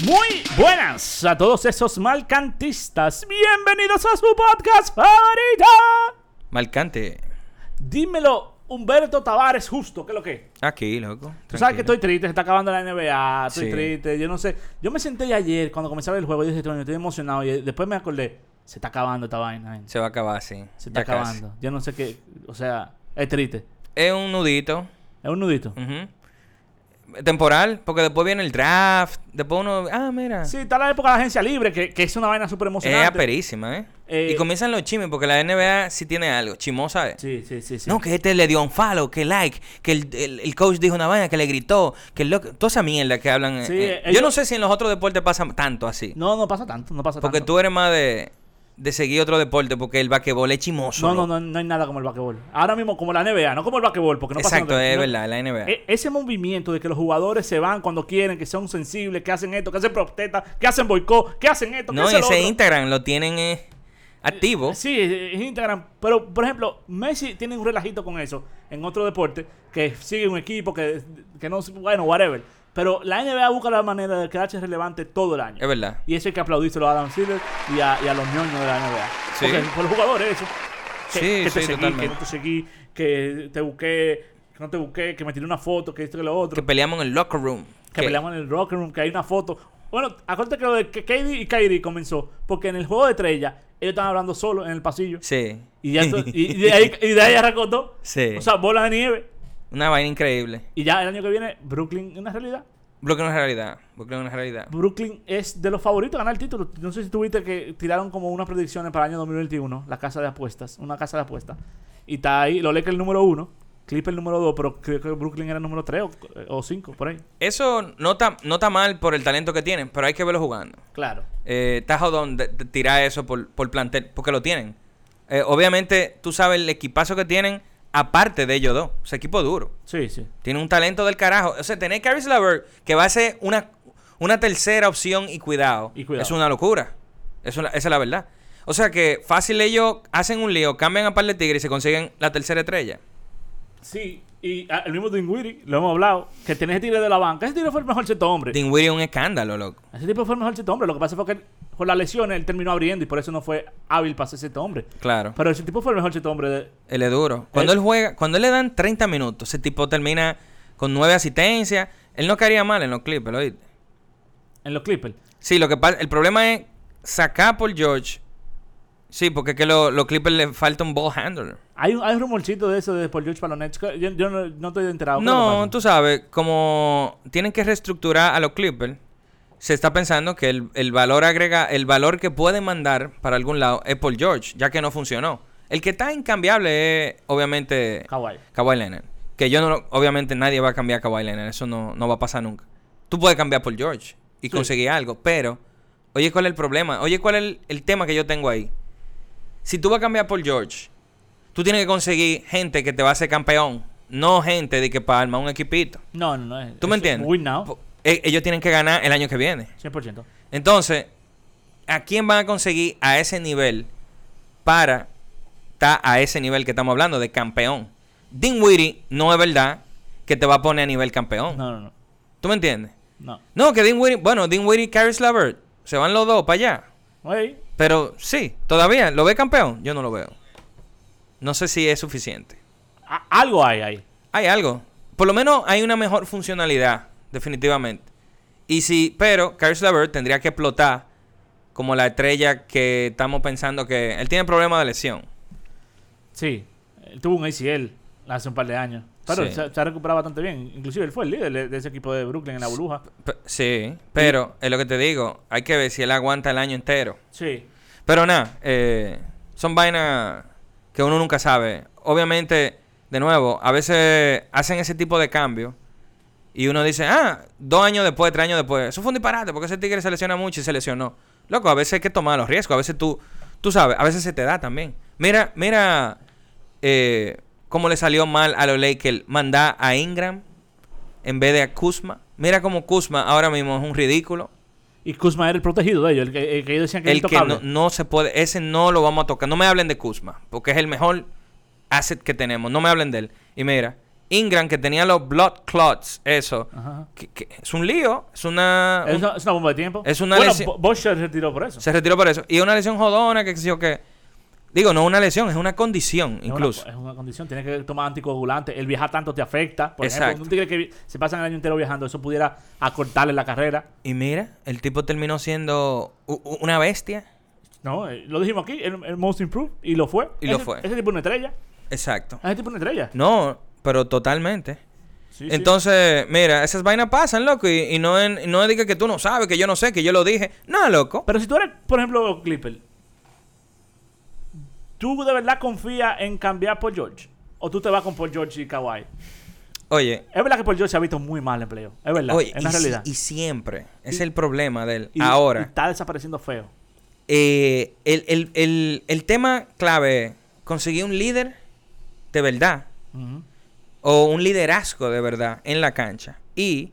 Muy buenas a todos esos malcantistas. Bienvenidos a su podcast favorito. Malcante. Dímelo, Humberto Tavares Justo, ¿qué es lo que? Aquí, loco. Tú sabes que estoy triste, se está acabando la NBA, estoy Sí. triste, yo no sé. Yo me senté ayer cuando comenzaba el juego y dije, estoy emocionado y después me acordé, se está acabando esta vaina. Se va a acabar, sí. Se está Ya casi. acabando. Yo no sé qué, o sea, es triste. Es un nudito. Es un nudito. Ujú. Temporal, porque después viene el draft. Después uno... Ah, mira. Sí, está la época de la agencia libre, que es una vaina súper Es emocionante. aperísima, y comienzan los chismes, porque la NBA sí tiene algo. Chimosa es. Sí. No, que este le dio un follow, que like, que el coach dijo una vaina, que le gritó, que el loco... Toda esa mierda que hablan. Sí, Yo ellos- no sé si en los otros deportes pasa tanto así. No pasa tanto, no pasa Porque tanto. tú eres más de seguir otro deporte, porque el basquetbol es chimoso. No hay nada como el basquetbol. Ahora mismo como la NBA, no como el basquetbol, porque no pasa Exacto, nada. es No- verdad, la NBA. Ese movimiento de que los jugadores se van cuando quieren, que son sensibles, que hacen esto, que hacen protesta, que hacen boicot, que hacen esto, que No, hacen lo ese otro. Instagram lo tienen activo. Sí, es Instagram. Pero, por ejemplo, Messi tiene un relajito con eso en otro deporte, que sigue un equipo, que no... Bueno, whatever. Pero la NBA busca la manera de quedarse relevante todo el año. Es verdad. Y eso hay que aplaudírselo a Adam Silver y a los ñoños de la NBA. Sí. Porque por los jugadores eso. Sí, Que te sí, seguí, totalmente. que no te seguí, que te busqué, que no te busqué, que me tiré una foto, que esto, que lo otro. Que peleamos en el locker room. Que peleamos en el locker room, que hay una foto. Bueno, acuérdate que lo de que KD y Kyrie comenzó. Porque en el juego de estrella, ellos estaban hablando solos en el pasillo. Sí. Y, ya y de ahí arrancó todo. Sí. O sea, bola de nieve. Una vaina increíble. Y ya el año que viene, Brooklyn es una realidad. Brooklyn es una realidad. Brooklyn es una realidad. Brooklyn es de los favoritos a ganar el título. No sé si tuviste que tiraron como unas predicciones para el año 2021, la casa de apuestas, una casa de apuestas. Y está ahí, los Lakers el número 1, Clippers el número 2, pero creo que Brooklyn era el número 3 o 5, por ahí. Eso no está mal por el talento que tienen, pero hay que verlo jugando. Claro. Está jodón de tirar eso por plantel, porque lo tienen. Obviamente, tú sabes el equipazo que tienen, aparte de ellos dos. Ese equipo duro. Sí. Tiene un talento del carajo. O sea, tener Caris LeVert, que va a ser una tercera opción y cuidado. Es una locura. Esa es la verdad. O sea que fácil ellos hacen un lío, cambian a par de tigres y se consiguen la tercera estrella. Sí, y el mismo Dinwiddie, lo hemos hablado, que tenés ese tigre de la banca. Ese tigre fue el mejor cheto hombre. Dinwiddie es un escándalo, loco. Ese tipo fue el mejor cheto hombre. Lo que pasa fue que por las lesiones él terminó abriendo y por eso no fue hábil para ser cheto hombre. Claro. Pero ese tipo fue el mejor cheto hombre de... Él es duro. Cuando él juega, cuando él le dan 30 minutos, ese tipo termina con 9 asistencias. Él no caería mal en los Clippers, ¿oíste? En los Clippers. Sí, lo que pasa, el problema es sacar por George. Sí, porque es que los Clippers le falta un ball handler. Hay un rumorcito de eso de Paul George para los Nets. Yo no estoy enterado. ¿Qué es lo que No, pasa? tú sabes, como tienen que reestructurar a los Clippers, se está pensando que el valor que pueden mandar para algún lado es Paul George, ya que no funcionó. El que está incambiable es, obviamente, Kawhi Leonard. Que obviamente nadie va a cambiar a Kawhi Leonard, eso no va a pasar nunca. Tú puedes cambiar por George y conseguir algo, pero, oye, ¿cuál es el problema? Oye, ¿cuál es el tema que yo tengo ahí? Si tú vas a cambiar por George, tú tienes que conseguir gente que te va a hacer campeón, no gente de que para armar un equipito. No. ¿Tú me entiendes? Win now. Ellos tienen que ganar el año que viene. 100%. Entonces, ¿a quién van a conseguir a ese nivel para estar a ese nivel que estamos hablando de campeón? Dinwiddie no es verdad que te va a poner a nivel campeón. No. ¿Tú me entiendes? No. No, que Dinwiddie y Caris LeVert se van los dos para allá. Oye, Pero sí, todavía, ¿lo ve campeón? Yo no lo veo. No sé si es suficiente. algo hay ahí. Hay algo. Por lo menos hay una mejor funcionalidad, definitivamente. Pero Caris LeVert tendría que explotar como la estrella que estamos pensando que... Él tiene problemas de lesión. Sí. Él tuvo un ACL hace un par de años. Pero Sí. se ha recuperado bastante bien. Inclusive él fue el líder de ese equipo de Brooklyn en la burbuja. Sí, pero es lo que te digo. Hay que ver si él aguanta el año entero. Sí. Pero nada, son vainas que uno nunca sabe. Obviamente, de nuevo, a veces hacen ese tipo de cambios y uno dice, 2 años después, 3 años después, eso fue un disparate porque ese tigre se lesiona mucho y se lesionó. Loco, a veces hay que tomar los riesgos. A veces tú sabes, a veces se te da también. Mira, cómo le salió mal a los Lakers mandar a Ingram en vez de a Kuzma. Mira cómo Kuzma ahora mismo es un ridículo. Y Kuzma era el protegido de ellos, el que ellos decían que era El que intocable. no se puede, ese no lo vamos a tocar. No me hablen de Kuzma, porque es el mejor asset que tenemos. No me hablen de él. Y mira, Ingram, que tenía los blood clots, eso. Ajá. Que es un lío. Es una bomba de tiempo. Es una bueno, lesión. Bosch se retiró por eso. Se retiró por eso. Y es una lesión jodona, que qué sé yo qué. Digo, no es una lesión, es una condición, incluso. Es una condición. Tienes que tomar anticoagulantes. El viajar tanto te afecta. Por Exacto. ejemplo, un tigre que se pasa el año entero viajando, eso pudiera acortarle la carrera. Y mira, el tipo terminó siendo una bestia. No, lo dijimos aquí, el Most Improved, y lo fue. Y lo fue. Ese tipo es una estrella. Exacto. Ese tipo es una estrella. No, pero totalmente. Sí, Entonces, mira, esas vainas pasan, loco. Y no es de que tú no sabes, que yo no sé, que yo lo dije. No, loco. Pero si tú eres, por ejemplo, Clipper, ¿tú de verdad confías en cambiar por George? ¿O tú te vas con Paul George y Kawhi? Oye. Es verdad que Paul George se ha visto muy mal en playoff. Es verdad. Oye, es una realidad. Y siempre. Es el problema de él. Y Ahora. está desapareciendo feo. El tema clave es conseguir un líder de verdad. Uh-huh. O un liderazgo de verdad en la cancha. Y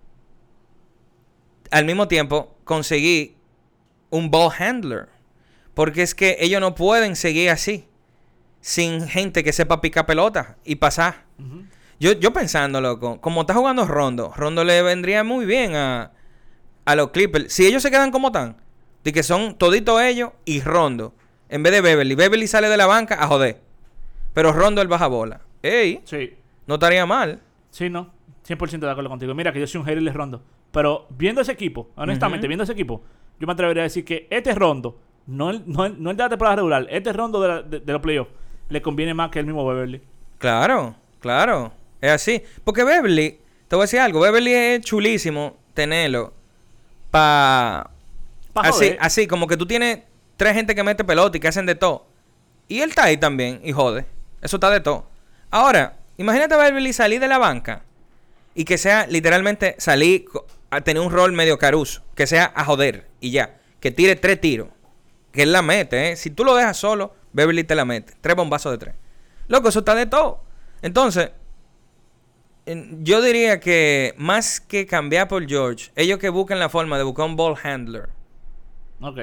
al mismo tiempo conseguir un ball handler. Porque es que ellos no pueden seguir así. Sin gente que sepa picar pelota y pasar. Uh-huh. Yo pensando, loco, como está jugando Rondo le vendría muy bien a los Clippers. Si ellos se quedan como están, de que son toditos ellos y Rondo, en vez de Beverly sale de la banca a joder. Pero Rondo él baja bola. ¡Ey! Sí. No estaría mal. Sí, no. 100% de acuerdo contigo. Mira que yo soy un hater de Rondo. Pero viendo ese equipo, honestamente, viendo ese equipo, yo me atrevería a decir que este Rondo, no el de la temporada regular, este Rondo de los playoffs, le conviene más que el mismo Beverly. Claro. Es así. Porque Beverly, te voy a decir algo, Beverly es chulísimo tenerlo así, como que tú tienes 3 gente que mete pelota y que hacen de todo. Y él está ahí también y jode. Eso está de todo. Ahora, imagínate a Beverly salir de la banca y que sea literalmente salir a tener un rol medio caruso. Que sea a joder y ya. Que tire 3 tiros. Que él la mete, ¿eh? Si tú lo dejas solo, Beverly te la mete. 3 bombazos de 3. Loco, eso está de todo. Entonces, yo diría que más que cambiar por George, ellos que busquen la forma de buscar un ball handler. Ok.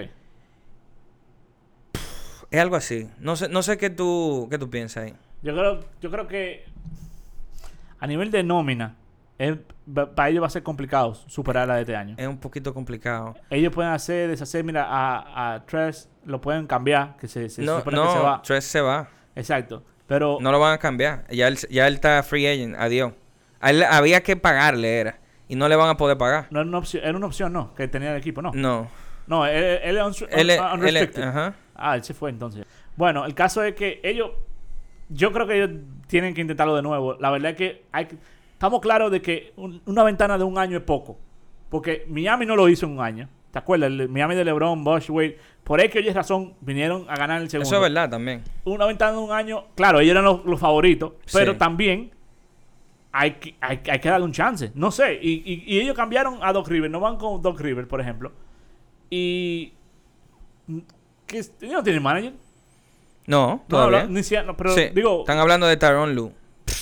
Es algo así. No sé qué tú piensas ahí. Yo creo que a nivel de nómina, para ellos va a ser complicado superar la de este año. Es un poquito complicado. Ellos pueden deshacer, mira, a Tress lo pueden cambiar, que se supone que se va. Tress se va. Exacto. Pero no lo van a cambiar. Ya él está free agent. Adiós. A él había que pagarle, era. Y no le van a poder pagar. No era una opción, ¿no? Que tenía el equipo, ¿no? No, él es unrestricted. Ajá. Él se fue entonces. Bueno, el caso es que yo creo que ellos tienen que intentarlo de nuevo. La verdad es que estamos claros de que una ventana de un año es poco. Porque Miami no lo hizo en un año. ¿Te acuerdas? El Miami de LeBron, Bosh, Wade. Por ahí que oye razón, vinieron a ganar el segundo. Eso es verdad también. Una ventana de un año, claro, ellos eran los favoritos. Pero también hay que darle un chance. No sé. Y ellos cambiaron a Doc Rivers. No van con Doc Rivers, por ejemplo. Y ¿qué no tiene manager? No, todavía. Pero sí, digo, están hablando de Tyronn Lue.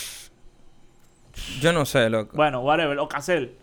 Yo no sé, loco. Bueno, whatever. O Cassell.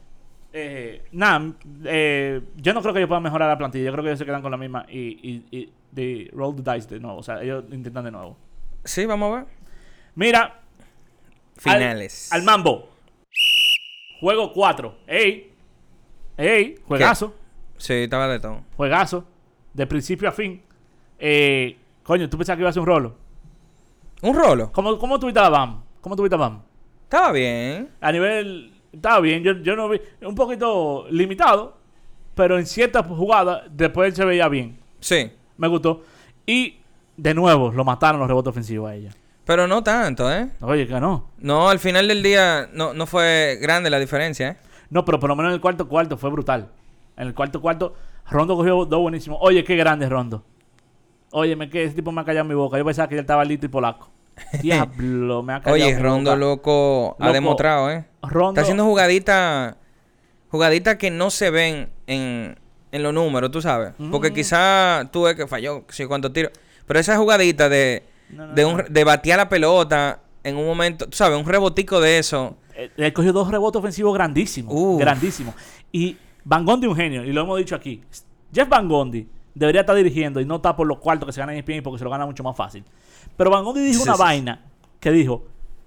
Yo no creo que ellos puedan mejorar la plantilla. Yo creo que ellos se quedan con la misma y de roll the dice de nuevo. O sea, ellos intentan de nuevo. Sí, vamos a ver. Mira. Finales. Al mambo. Juego 4. Ey, juegazo. ¿Qué? Sí, estaba de todo. Juegazo. De principio a fin. Coño, ¿tú pensabas que iba a ser un rolo? ¿Un rolo? ¿Cómo tuviste a Bam? Estaba bien. A nivel... Estaba bien. Yo no vi... Un poquito limitado. Pero en ciertas jugadas después se veía bien. Sí. Me gustó. Y de nuevo lo mataron los rebotes ofensivos a ella. Pero no tanto, ¿eh? Oye, que no. No, al final del día no fue grande la diferencia, ¿eh? No, pero por lo menos en el cuarto fue brutal. En el cuarto Rondo cogió 2 buenísimos. Oye, qué grande Rondo. Óyeme, que ese tipo me ha callado mi boca. Yo pensaba que él estaba listo y polaco. Diablo, me ha callado mi boca. Oye, Rondo loco ha demostrado, ¿eh? Rondo está haciendo jugaditas que no se ven en los números, tú sabes. Porque quizá tú ves que falló, sí, cuántos tiros. Pero esa jugadita de batear la pelota en un momento, tú sabes, un rebotico de eso. Él cogió 2 rebotes ofensivos grandísimos. Grandísimos. Y Van Gundy un genio, y lo hemos dicho aquí. Jeff Van Gundy debería estar dirigiendo y no está por los cuartos que se ganan en ESPN porque se lo gana mucho más fácil. Pero Van Gundy dijo vaina que dijo: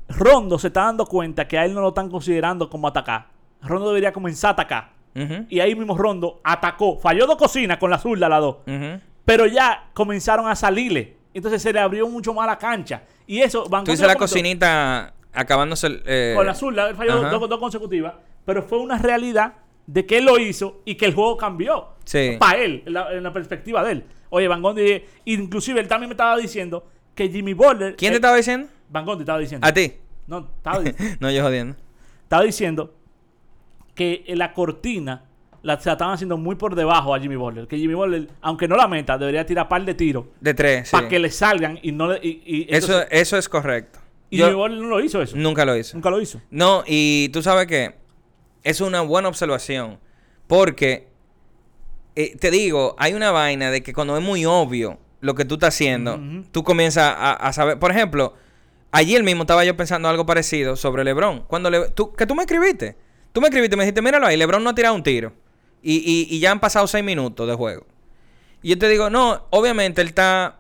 Rondo se está dando cuenta que a él no lo están considerando como atacar. Rondo debería comenzar a atacar. Y ahí mismo Rondo atacó. Falló 2 cocinas con la zurda, las 2. Pero ya comenzaron a salirle. Entonces se le abrió mucho más la cancha. Y eso... Tú dices la cocinita acabándose... con la zurda, él falló 2 consecutivas. Pero fue una realidad de que él lo hizo y que el juego cambió. Sí. Para él, en la perspectiva de él. Oye, Van Gundy... Inclusive él también me estaba diciendo que Jimmy Butler... ¿Quién te estaba diciendo? Van Gundy estaba diciendo. ¿A ti? No, estaba diciendo. No, yo jodiendo. Estaba diciendo que la cortina se la estaban haciendo muy por debajo a Jimmy Butler. Que Jimmy Butler, aunque no la meta, debería tirar par de tiros. De 3, sí. Para que le salgan y no le... Entonces, eso es correcto. Y Jimmy Butler no lo hizo eso. Nunca lo hizo. Nunca lo hizo. No, y tú sabes que es una buena observación. Porque, te digo, hay una vaina de que cuando es muy obvio lo que tú estás haciendo, tú comienzas a saber. Por ejemplo, ayer mismo estaba yo pensando algo parecido sobre LeBron. Cuando que tú me escribiste. Tú me escribiste y me dijiste, míralo ahí, LeBron no ha tirado un tiro. Y ya han pasado 6 minutos de juego. Y yo te digo, no, obviamente él está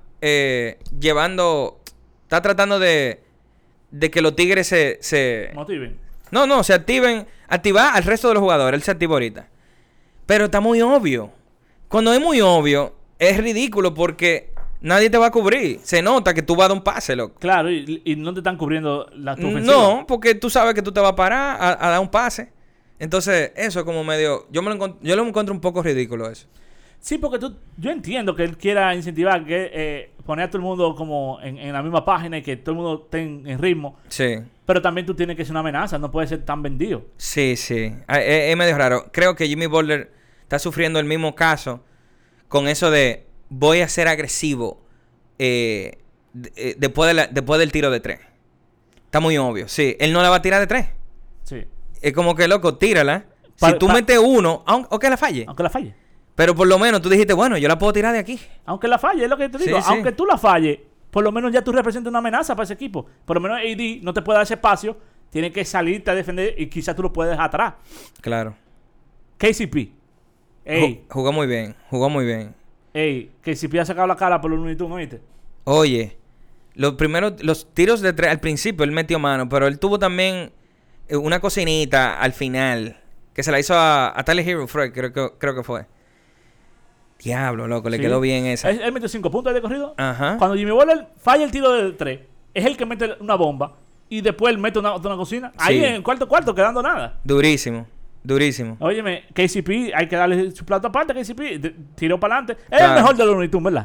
está tratando de que los Tigres se motiven. No, se activar al resto de los jugadores. Él se activa ahorita. Pero está muy obvio. Cuando es muy obvio, es ridículo porque nadie te va a cubrir. Se nota que tú vas a dar un pase, loco. Claro, y no te están cubriendo la tu ofensiva. No, porque tú sabes que tú te vas a parar a dar un pase. Entonces, eso es como medio... Yo lo encuentro un poco ridículo eso. Sí, porque yo entiendo que él quiera incentivar, que poner a todo el mundo como en la misma página y que todo el mundo esté en ritmo. Sí. Pero también tú tienes que ser una amenaza, no puedes ser tan vendido. Sí. Es medio raro. Creo que Jimmy Butler está sufriendo el mismo caso con eso de voy a ser agresivo después del tiro de 3. Está muy obvio. Sí, él no la va a tirar de 3. Sí. Es como que, loco, tírala. Si tú metes uno, aunque la falle. Aunque la falle. Pero por lo menos tú dijiste, bueno, yo la puedo tirar de aquí. Aunque la falle, es lo que te digo. Sí. Aunque tú la falles, por lo menos ya tú representas una amenaza para ese equipo. Por lo menos AD no te puede dar ese espacio. Tiene que salirte a defender y quizás tú lo puedes dejar atrás. Claro. KCP. Ey. Jugó muy bien. Ey, KCP ha sacado la cara por los Looney Tunes, ¿oíste? Oye, los tiros de 3 al principio él metió mano, pero él tuvo también una cocinita al final que se la hizo a Tyler Hero, Fred, creo que fue. Diablo, loco, le quedó bien esa. Él metió 5 puntos de corrido. Ajá. Cuando Jimmy Butler falla el tiro de 3, es el que mete una bomba y después él mete una cocina. Ahí en el cuarto, quedando nada. Durísimo. Óyeme, KCP, hay que darle su plato aparte a KCP. Tiró para adelante. Es el mejor de los Looney Tunes, ¿verdad?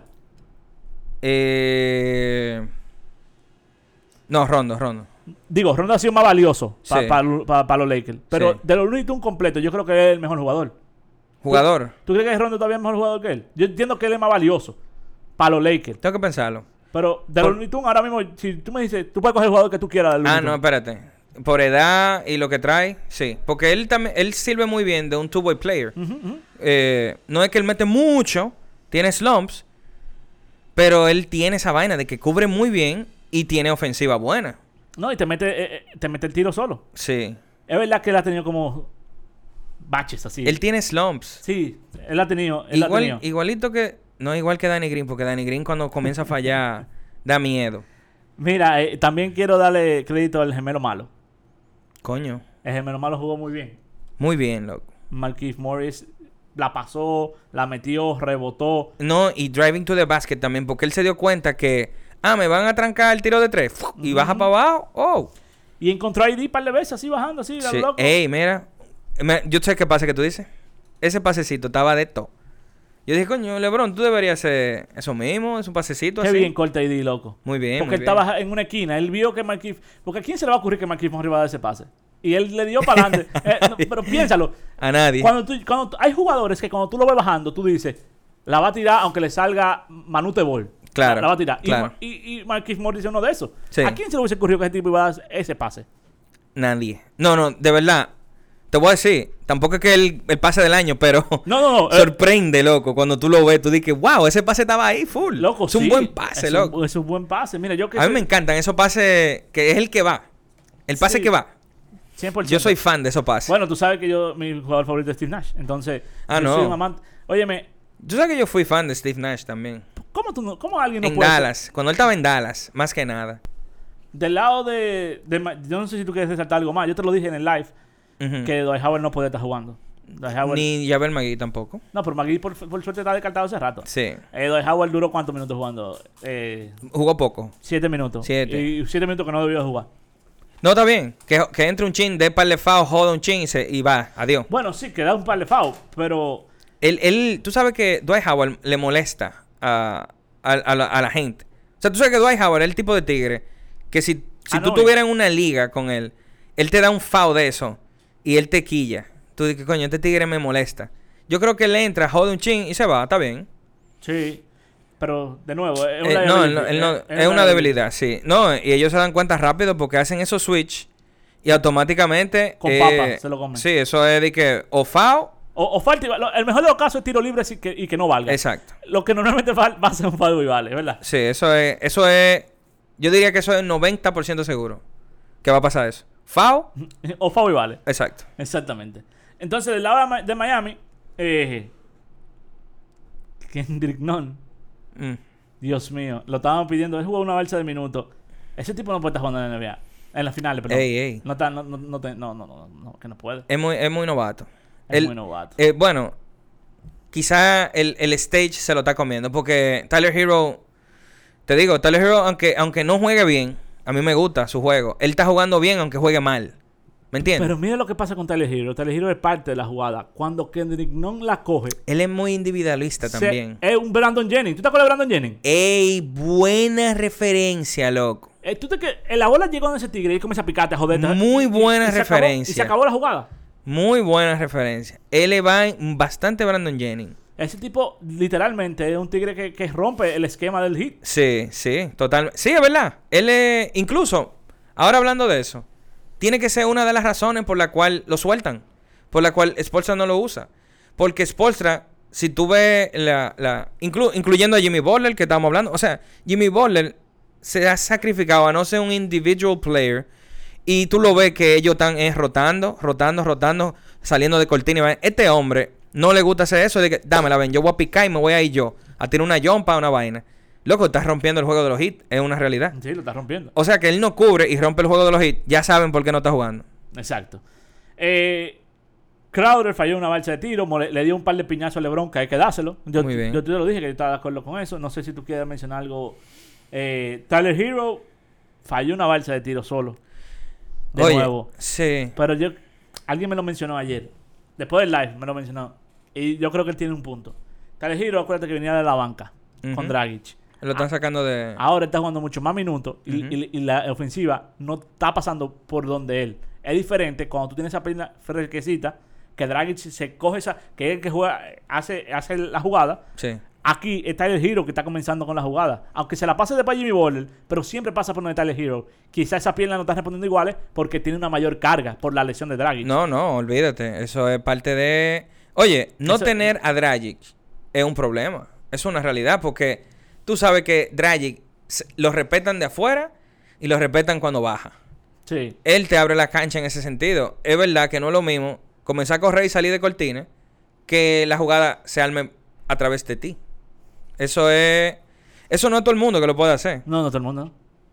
No, Rondo. Digo, Rondo ha sido más valioso para los Lakers. Pero de los Looney Tunes completos, yo creo que es el mejor jugador. ¿Jugador? ¿Tú crees que Rondo todavía es mejor jugador que él? Yo entiendo que él es más valioso para los Lakers. Tengo que pensarlo. Pero de los Looney Tunes, ahora mismo, si tú me dices, tú puedes coger el jugador que tú quieras del Looney Tunes. No, espérate. Por edad y lo que trae, sí. Porque él sirve muy bien de un two-way player. No es que él mete mucho, tiene slumps, pero él tiene esa vaina de que cubre muy bien y tiene ofensiva buena. No, y te mete el tiro solo. Sí. Es verdad que él ha tenido como baches así. Él tiene slumps. Sí, él ha tenido. Igualito que... No es igual que Danny Green, porque Danny Green cuando comienza a fallar da miedo. Mira, también quiero darle crédito al gemelo malo. Coño. El gemelo malo jugó muy bien. Muy bien, loco. Marquise Morris la pasó, la metió, rebotó. No, y driving to the basket también, porque él se dio cuenta que... me van a trancar el tiro de 3. Y baja para abajo. Oh. Y encontró a ID un par de veces, así bajando, así, sí. loco. Ey, mira. Yo sé qué pase que tú dices. Ese pasecito estaba de todo. Yo dije, coño, LeBron, tú deberías hacer eso mismo, es un pasecito Qué así. bien corta ID, loco. Muy bien, porque él estaba en una esquina, él vio que Marquise... Porque ¿a quién se le va a ocurrir que Marquise Morris va a dar ese pase? Y él le dio para adelante. Pero piénsalo. A nadie. Hay jugadores que cuando tú lo ves bajando, tú dices, la va a tirar aunque le salga Manute Ball. Claro. La va a tirar. Claro. Y Marquise Morris es uno de esos. Sí. ¿A quién se le hubiese ocurrido que ese tipo iba a dar ese pase? Nadie. No, de verdad. Te voy a decir, tampoco es que el pase del año, pero no, sorprende, loco. Cuando tú lo ves, tú dices, wow, ese pase estaba ahí full. Loco, es un buen pase, loco. Es un buen pase. Mira, a mí me encantan esos pases que es el que va. El pase que va. 100%. Yo soy fan de esos pases. Bueno, tú sabes que mi jugador favorito es Steve Nash. Entonces, yo no. soy un amante. Óyeme. Tú sabes que yo fui fan de Steve Nash también. ¿Cómo alguien no puede En Dallas. Cuando él estaba en Dallas, más que nada. Del lado yo no sé si tú quieres resaltar algo más. Yo te lo dije en el live que Dwight Howard no podía estar jugando. Dwight Howard... Ni Javel McGee tampoco. No, pero McGee por suerte está descartado hace rato. Sí. Dwight Howard duró ¿cuántos minutos jugando? Jugó poco. 7 minutos. 7. Y 7 minutos que no debió jugar. No, está bien. Que entre un chin, dé par de fouls, joda un chin y va. Adiós. Bueno, sí, que da un par de fouls, pero... Tú sabes que Dwight Howard le molesta a la gente. O sea, tú sabes que Dwight Howard es el tipo de tigre que si tú tuvieras en una liga con él te da un foul de eso y él te quilla. Tú dices, coño, este tigre me molesta. Yo creo que él entra, jode un chin y se va. Está bien. Sí. Pero, de nuevo, es una es una debilidad, sí. No, y ellos se dan cuenta rápido porque hacen esos switch y automáticamente... Con papa se lo comen. Sí, eso es de que o foul... O falta... El mejor de los casos es tiro libre y que no valga. Exacto. Lo que normalmente va a ser un foul y vale, ¿verdad? Sí, eso es... Yo diría que eso es 90% seguro. Que va a pasar eso. Foul... O foul y vale. Exacto. Exactamente. Entonces, del lado de Miami... Kendrick Nunn. Dios mío, lo estaban pidiendo. Él jugó una balsa de minutos. Ese tipo no puede estar jugando en la NBA. En las finales, perdón. Ey. No, que no puede. Es muy novato. Muy novato. Bueno, quizá el stage se lo está comiendo. Porque Tyler Hero, te digo, Tyler Hero, aunque no juegue bien, a mí me gusta su juego. Él está jugando bien, aunque juegue mal. ¿Me entiendes? Pero mira lo que pasa con Tyler Hero. Tyler Hero es parte de la jugada. Cuando Kendrick Nunn la coge... Él es muy individualista también. Es un Brandon Jennings. ¿Tú te acuerdas de Brandon Jennings? ¡Ey! Buena referencia, loco. ¿Tú te que la bola llegó en ese tigre y comienza a picarte, a joder? Muy buena referencia. Y se acabó la jugada. Muy buena referencia. Él le va bastante Brandon Jennings. Ese tipo, literalmente, es un tigre que rompe el esquema del hit. Sí, totalmente. Sí, es verdad. Él es... Incluso, ahora hablando de eso... Tiene que ser una de las razones por la cual lo sueltan. Por la cual Spoelstra no lo usa. Porque Spoelstra, si tú ves incluyendo a Jimmy Butler, que estamos hablando. O sea, Jimmy Butler se ha sacrificado a no ser un individual player. Y tú lo ves que ellos están rotando, saliendo de cortina. Este hombre no le gusta hacer eso. De que, dámela, ven, yo voy a picar y me voy a ir yo. A tirar una jumpa, una vaina. Loco, estás rompiendo el juego de los hits. Es una realidad. Sí, lo estás rompiendo. O sea, que él no cubre y rompe el juego de los hits. Ya saben por qué no está jugando. Exacto. Crowder falló una balsa de tiro. Le dio un par de piñazos a LeBron que hay que dárselo. Muy bien. Yo te lo dije que yo estaba de acuerdo con eso. No sé si tú quieres mencionar algo. Tyler Hero falló una balsa de tiro solo. De nuevo. Sí. Pero alguien me lo mencionó ayer. Después del live me lo mencionó. Y yo creo que él tiene un punto. Tyler Hero, acuérdate que venía de la banca con Dragic. Lo están sacando de... Ahora está jugando mucho más minutos y la ofensiva no está pasando por donde él. Es diferente cuando tú tienes esa pierna fresquecita, que Dragic se coge esa, que es el que juega, hace la jugada. Sí. Aquí está el Hero que está comenzando con la jugada. Aunque se la pase de para Jimmy Butler, pero siempre pasa por donde está el Hero. Quizá esa pierna no está respondiendo iguales porque tiene una mayor carga por la lesión de Dragic. No, olvídate. Eso es parte de... Oye, tener a Dragic es un problema. Es una realidad porque... Tú sabes que Dragic lo respetan de afuera y lo respetan cuando baja. Sí. Él te abre la cancha en ese sentido. Es verdad que no es lo mismo comenzar a correr y salir de cortina que la jugada se arme a través de ti. Eso no es todo el mundo que lo puede hacer. No todo el mundo.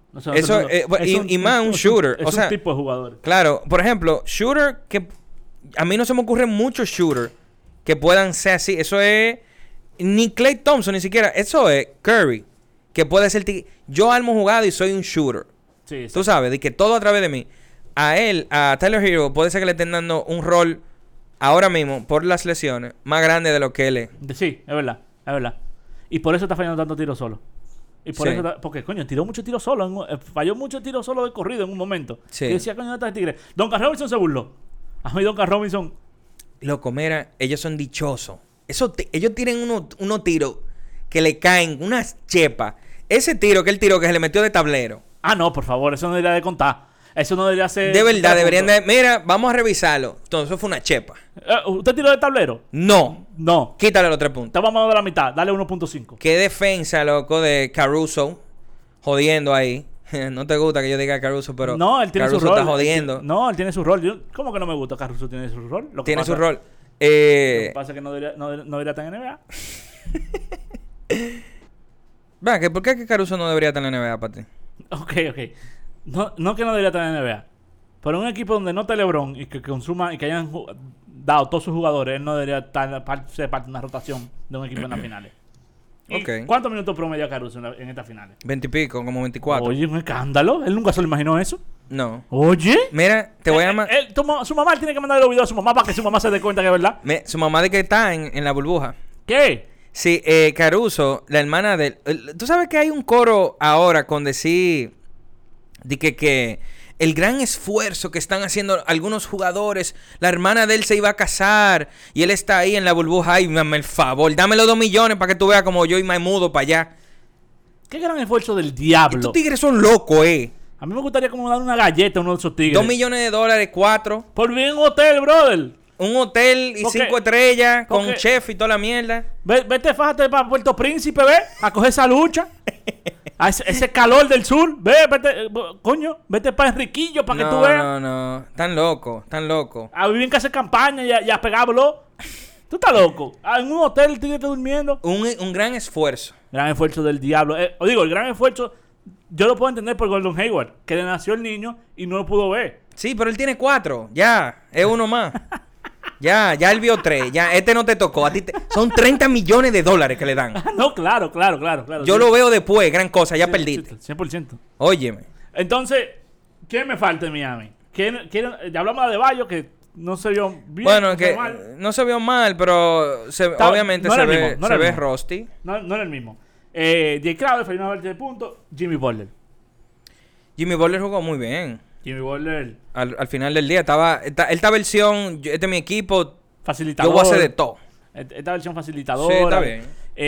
Y más un shooter. Es un tipo de jugador. Claro. Por ejemplo, shooter que... A mí no se me ocurren muchos shooters que puedan ser así. Eso es... Ni Klay Thompson, ni siquiera. Eso es Curry. Que puede ser... Yo armo jugada y soy un shooter. Sí, tú sabes, de que todo a través de mí. A Tyler Hero, puede ser que le estén dando un rol ahora mismo, por las lesiones, más grande de lo que él es. Sí, es verdad. Y por eso está fallando tanto tiro solo. Y por eso porque, coño, tiró mucho tiro solo. Falló mucho tiro solo de corrido en un momento. Sí. Y decía, coño, no está el tigre. Duncan Robinson se burló. A mí Duncan Robinson... Loco, mira, ellos son dichosos. Ellos tienen unos tiros que le caen unas chepas. Ese tiro que él tiró que se le metió de tablero. Ah, no, por favor, eso no debería de contar. Eso no debería ser... De verdad, deberían de... Mira, vamos a revisarlo. Entonces, eso fue una chepa. ¿Usted tiró de tablero? No. Quítale los 3 puntos. Te vamos a dar la mitad. Dale 1.5. Qué defensa, loco, de Caruso. Jodiendo ahí. No te gusta que yo diga Caruso, pero... No, él tiene Caruso su rol. está jodiendo. Él tiene su rol. ¿Cómo que no me gusta? Caruso tiene su rol. Tiene su rol. Lo que pasa es que no debería estar en NBA. ¿Por qué Caruso no debería estar en la NBA para ti? Ok. No que no debería estar en la NBA. Pero un equipo donde no está LeBron y que consuma y que hayan dado todos sus jugadores, él no debería ser parte de una rotación de un equipo en las finales. Ok. ¿Cuántos minutos promedia Caruso en estas finales? 20 y pico, como 24. Oye, un escándalo. Él nunca se lo imaginó eso. No. Oye. Mira, te voy a llamar. Su mamá tiene que mandar los videos a su mamá para que su mamá se dé cuenta que es verdad. Su mamá de que está en la burbuja. ¿Qué? Sí, Caruso, la hermana de él. Tú sabes que hay un coro ahora con decir de que el gran esfuerzo que están haciendo algunos jugadores, la hermana de él se iba a casar y él está ahí en la burbuja. Ay, dame el favor, dame los 2 millones para que tú veas como yo y me mudo para allá. Qué gran esfuerzo del diablo. Estos tigres son locos, A mí me gustaría como dar una galleta a uno de esos tigres. 2 millones de dólares, 4. Por bien un hotel, brother. Un hotel y 5 estrellas con chef y toda la mierda. Vete, fájate para Puerto Príncipe, ve, a coger esa lucha. A ese calor del sur, vete, coño, vete para Enriquillo para que tú veas. No, tan loco. A vivir en casa de campaña y a pegarlo. Tú estás loco. En un hotel el tigre está durmiendo. Un gran esfuerzo. Gran esfuerzo del diablo. El gran esfuerzo, yo lo puedo entender por Gordon Hayward, que le nació el niño y no lo pudo ver. Sí, pero él tiene 4. Ya, es uno más. Ya él vio 3. Ya, este no te tocó. A ti son 30 millones de dólares que le dan. No, claro. Yo lo veo después, gran cosa, ya perdiste. 100%. Óyeme. Entonces, ¿quién me falta en Miami? Ya hablamos de Bayo, que no se vio bien. Bueno, que no se vio mal, pero obviamente se ve rusty. No era el mismo. Jay Crowder, fue una vez de puntos. Jimmy Butler jugó muy bien. Jimmy Butler. Al final del día, esta versión, este es mi equipo, Facilitador. yo voy a hacer de todo. Esta versión facilitadora. Sí, está bien.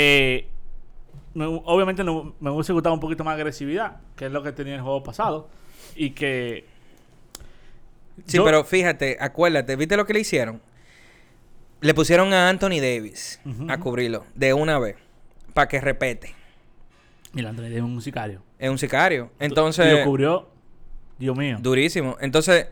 Obviamente me hubiese gustado un poquito más agresividad, que es lo que tenía el juego pasado. Y que... Sí, pero fíjate, acuérdate, ¿viste lo que le hicieron? Le pusieron a Anthony Davis a cubrirlo de una vez, para que repete. Mira, Anthony Davis es un sicario. Es un sicario. Entonces... Y lo cubrió, Dios mío. Durísimo. Entonces,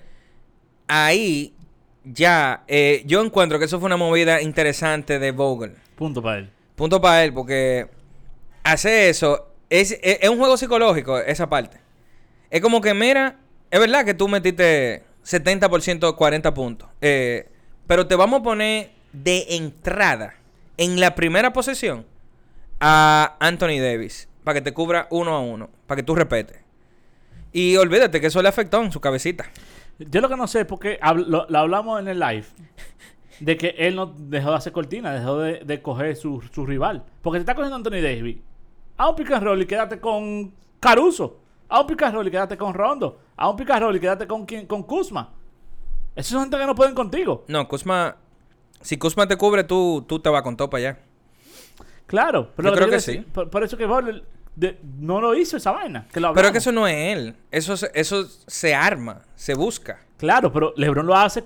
ahí ya, yo encuentro que eso fue una movida interesante de Vogel. Punto para él, porque hace eso, es un juego psicológico esa parte. Es como que, mira, es verdad que tú metiste 70% 40 puntos. Pero te vamos a poner de entrada, en la primera posesión, a Anthony Davis, para que te cubra 1-1, para que tú repetes. Y olvídate que eso le afectó en su cabecita. Yo lo que no sé es porque lo hablamos en el live de que él no dejó de hacer cortina, dejó de coger su rival. Porque te está cogiendo Anthony Davis. A un pick and roll y quédate con Caruso. A un pick and roll y quédate con Rondo. A un pick and roll y quédate con Kuzma. Esos son gente que no pueden contigo. No, Kuzma... Si Kuzma te cubre, tú te vas con todo para allá. Claro. Pero yo creo que sí. Por eso que Butler no lo hizo esa vaina. Pero es que eso no es él. Eso se arma, se busca. Claro, pero LeBron lo hace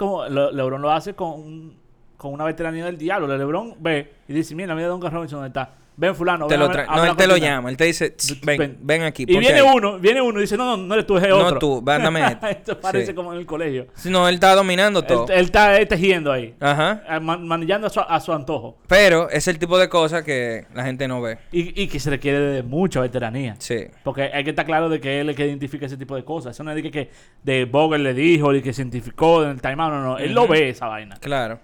con una veteranía del diablo. LeBron ve y dice, mira, mira Duncan Robinson ¿dónde está? Ven fulano. Él te lo llama. Él te dice, ven aquí. Y viene uno y dice, no eres tú, es otro. No tú, vándame. Esto parece como en el colegio. No, él está dominando todo. Él está tejiendo ahí. Ajá. Manillando a su antojo. Pero es el tipo de cosas que la gente no ve. Y que se requiere de mucha veteranía. Sí. Porque hay que estar claro de que él es el que identifica ese tipo de cosas. Eso no es que de Vogel le dijo y que se identificó en el timeout. No. Él lo ve esa vaina. Claro.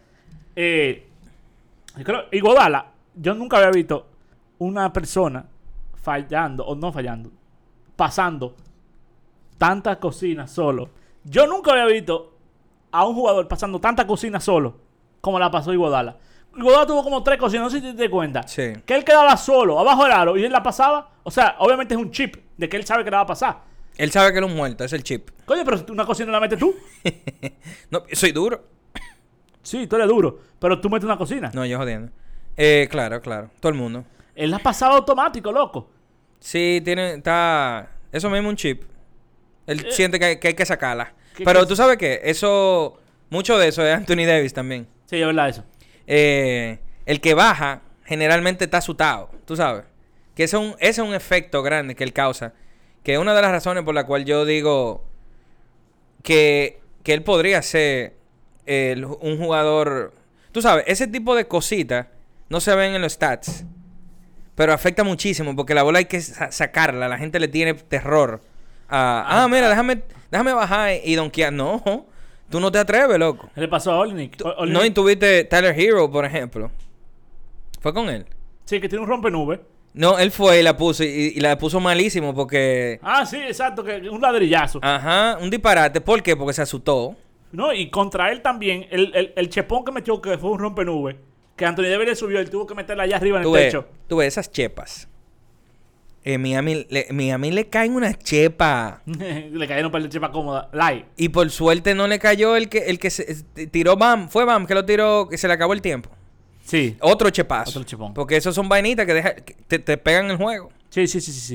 Y Godala, yo nunca había visto una persona fallando o no fallando, pasando tantas cocinas solo. Yo nunca había visto a un jugador pasando tantas cocinas solo como la pasó Iguodala. Iguodala tuvo como 3 cocinas, no sé si te das cuenta. Sí. Que él quedaba solo, abajo del aro, y él la pasaba. O sea, obviamente es un chip de que él sabe que la va a pasar. Él sabe que él es un muerto, es el chip. Coño, pero una cocina la metes tú. No, soy duro. Sí, tú eres duro, pero tú metes una cocina. No, yo jodiendo. Claro. Todo el mundo. Él la pasaba automático, loco. Sí, eso mismo un chip. Él siente que hay que sacarla. Pero tú sabes que mucho de eso es Anthony Davis también. Sí, es verdad eso. El que baja generalmente está asustado, tú sabes. Que ese es un efecto grande que él causa. Que es una de las razones por la cual yo digo que él podría ser un jugador... Tú sabes, ese tipo de cositas no se ven en los stats. Pero afecta muchísimo porque la bola hay que sacarla. La gente le tiene terror Mira, déjame bajar y donkear. No, tú no te atreves, loco. ¿Qué le pasó a Olenek? No, y tuviste Tyler Hero, por ejemplo. ¿Fue con él? Sí, que tiene un rompenube. No, él fue y la puso y la puso malísimo porque... Sí, exacto, que un ladrillazo. Ajá, un disparate. ¿Por qué? Porque se asustó. No, y contra él también, el chepón que metió, que fue un rompenube, que Anthony Davis le subió, él tuvo que meterla allá arriba en el techo. Tú ves esas chepas. Miami le caen unas chepas. Le cayeron para el chepa cómoda. Light. Y por suerte no le cayó el que se tiró Bam. Fue Bam que lo tiró, que se le acabó el tiempo. Sí. Otro chepazo. Otro chepón. Porque esos son vainitas que te pegan el juego. Sí.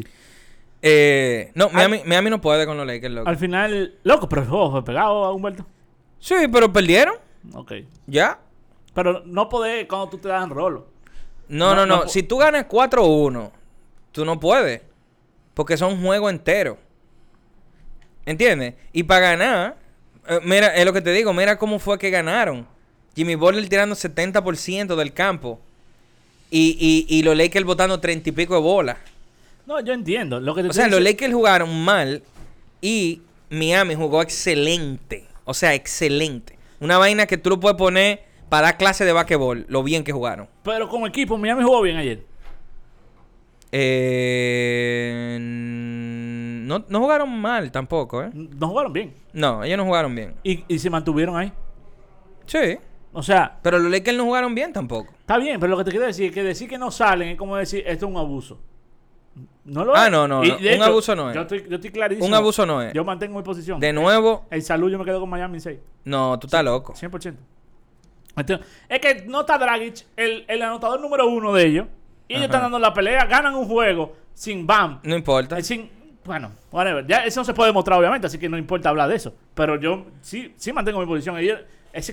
No, Miami no puede con los Lakers, loco. Al final, loco, pero el juego fue pegado a Humberto. Sí, pero perdieron. Ok. Ya. Pero no podés cuando tú te das en rolo. No. Si tú ganas 4-1, tú no puedes. Porque son juegos enteros. ¿Entiendes? Y para ganar, mira, es lo que te digo, mira cómo fue que ganaron. Jimmy Butler tirando 70% del campo. Y los Lakers botando 30 y pico de bolas. No, yo entiendo. Los Lakers jugaron mal y Miami jugó excelente. O sea, excelente. Una vaina que tú lo puedes poner para dar clase de basquetbol, lo bien que jugaron. Pero como equipo, Miami jugó bien ayer. No jugaron mal tampoco, ¿eh? No jugaron bien. No, ellos no jugaron bien. Y se mantuvieron ahí. Sí. O sea... Pero los Lakers no jugaron bien tampoco. Está bien, pero lo que te quiero decir es que decir que no salen es como decir, esto es un abuso. No lo es. No. Un abuso no es. Yo estoy clarísimo. Un abuso no es. Yo mantengo mi posición. De nuevo... El salud yo me quedo con Miami en 6. No, tú estás loco. 100%. Entonces, es que no está Dragic, el anotador número 1 de ellos. Y ellos están dando la pelea, ganan un juego sin Bam. No importa. Bueno, whatever. Ya eso no se puede demostrar, obviamente, así que no importa hablar de eso. Pero yo sí mantengo mi posición. Ese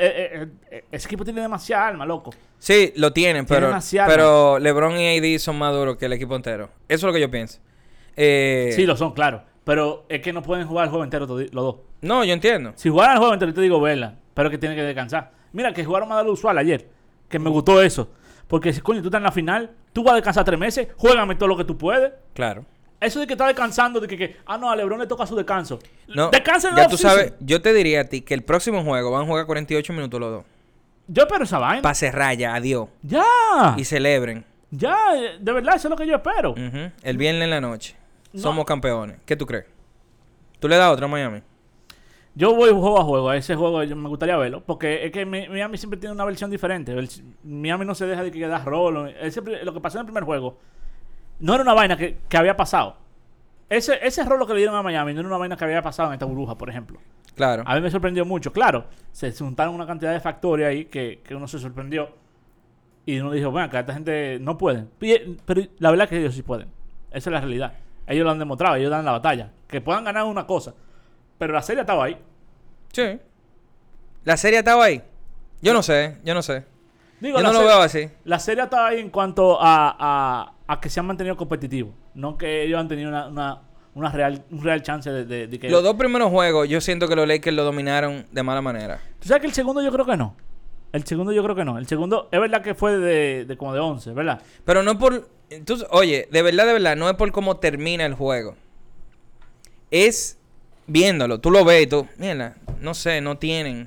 equipo tiene demasiada alma, loco. Sí, lo tienen, pero LeBron y AD son más duros que el equipo entero. Eso es lo que yo pienso. Sí, lo son, claro. Pero es que no pueden jugar el juego entero los dos. No, yo entiendo. Si jugaran el juego entero, te digo, vela. Pero que tienen que descansar. Mira, que jugaron más de lo usual ayer. Que me gustó eso. Porque si, coño, tú estás en la final, tú vas a descansar 3 meses, juégame todo lo que tú puedes. Claro. Eso de que está descansando, de que a LeBron le toca su descanso. No, descansen ya tú sabes, yo te diría a ti que el próximo juego van a jugar 48 minutos los dos. Yo espero esa vaina. Para cerrar ya, adiós. Ya. Y celebren. Ya, de verdad, eso es lo que yo espero. El viernes en la noche. Somos campeones. ¿Qué tú crees? ¿Tú le das otro a Miami? Yo voy juego a juego. A ese juego me gustaría verlo. Porque es que Miami siempre tiene una versión diferente. Miami no se deja de que da rolo. Lo que pasó en el primer juego no era una vaina que había pasado. Ese rolo que le dieron a Miami no era una vaina que había pasado en esta burbuja, por ejemplo. Claro. A mí me sorprendió mucho. Claro, se juntaron una cantidad de factores ahí que uno se sorprendió. Y uno dijo, bueno, que esta gente no puede. Pero la verdad es que ellos sí pueden. Esa es la realidad. Ellos lo han demostrado, ellos dan la batalla. Que puedan ganar una cosa. Pero la serie estaba ahí. Sí. ¿La serie estaba ahí? Yo no sé. Digo, yo no lo veo así. La serie estaba ahí en cuanto a que se han mantenido competitivos. No que ellos han tenido un real chance de que... Los dos primeros juegos, yo siento que los Lakers lo dominaron de mala manera. ¿Tú sabes que el segundo yo creo que no? El segundo es verdad que fue de como de 11, ¿verdad? Pero no por... Entonces, oye, de verdad, no es por cómo termina el juego. Es viéndolo. Tú lo ves y tú... Mira, no sé, no tienen.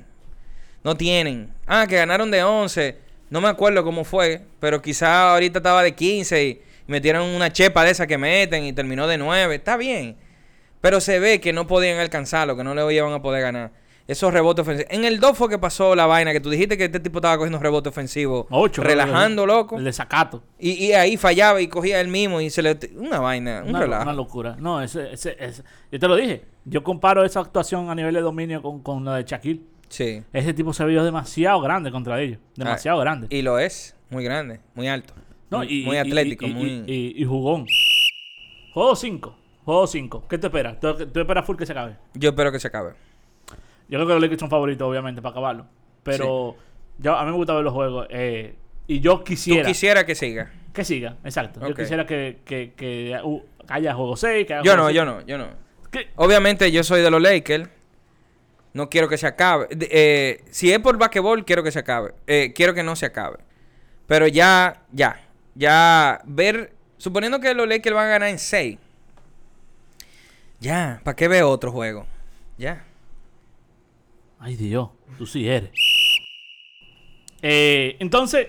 Que ganaron de 11. No me acuerdo cómo fue. Pero quizá ahorita estaba de 15 y metieron una chepa de esa que meten y terminó de 9. Está bien. Pero se ve que no podían alcanzarlo, que no le iban a poder ganar. Esos rebotes ofensivos. En el 2 fue que pasó la vaina, que tú dijiste que este tipo estaba cogiendo rebotes ofensivos. 8. Relajando, loco. El desacato. Y ahí fallaba y cogía él mismo y se le... Una vaina, un relajo. Una locura. No, yo te lo dije. Yo comparo esa actuación a nivel de dominio con la de Shaquille. Sí. Ese tipo se vio demasiado grande contra ellos. Demasiado grande. Y lo es. Muy grande. Muy alto. No, muy atlético. Y jugón. Juego 5. ¿Qué te esperas? ¿Tú esperas full que se acabe? Yo espero que se acabe. Yo creo que los Lakers son favoritos, obviamente, para acabarlo. Pero a mí me gusta ver los juegos. Y yo quisiera... Tú quisieras que siga. Que siga, exacto. Okay. Yo quisiera que haya juego 6. Yo no. ¿Qué? Obviamente yo soy de los Lakers. No quiero que se acabe. Si es por basquetbol, quiero que se acabe. Quiero que no se acabe. Pero ya ver... Suponiendo que los Lakers van a ganar en 6. Ya, ¿para qué veo otro juego? Ya. Ay, Dios, tú sí eres. Entonces,